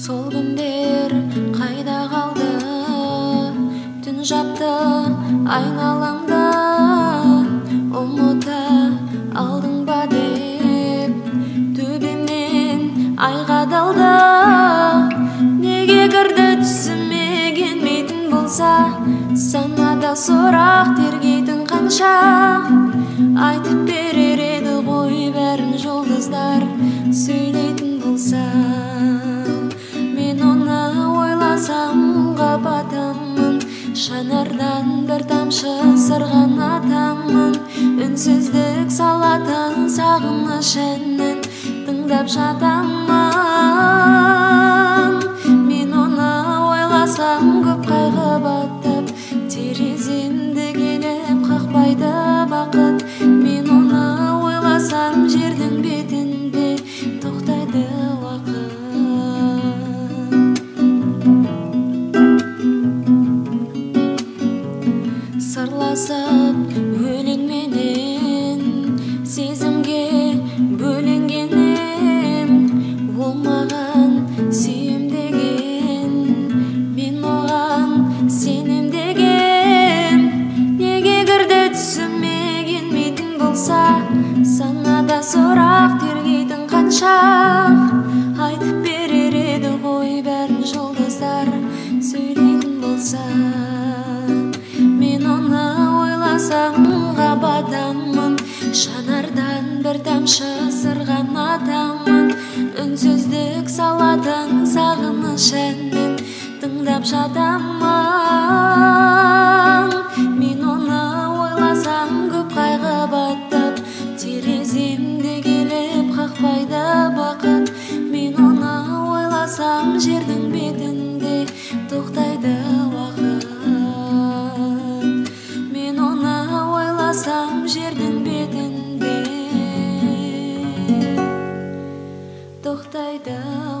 Сол күндер қайда қалды? Түн жапты айналаңда, ұмыта алдың ба деп төбемнен ай қадалды. Неге кірді түсіме келмейтін болса, санада сұрақ тергейтін қанша? Айтып берер еді ғой бәрін жұлдыздар сөйлейтін болса. Мен оны ойласам батамын, шанардан бір тамшы сырған атамын. Үнсіздік салатын сағыныш әнін тыңдап жатамын. Мен оны ойласам көп қайғы батып, тереземді келіп қақпайды бақыт. Мен оны ойласам жердің бетінде тоқтайды уақыт. Сырласып өлеңменен сезімге бөленгенім, ол маған сүйем деген, мен оған сенем деген. Неге кірді түсіме келмейтін болса, санада сұрақ тергейтін қанша? Айтып берер еді ғой бәрін жұлдыздар сөйлейтін болса. Мен оны ойласам батамын, шанардан бір тамшы сырған атамын. Үнсіздік салатын сағыныш әнін тыңдап жатамын. Мен оны ойласам көп қайғы батып, тереземді келіп қақпайды бақыт. Мен оны ойласам жердің бетінде тоқтайды уақыт. Мен оны ойласам жердің бетінде тоқтайды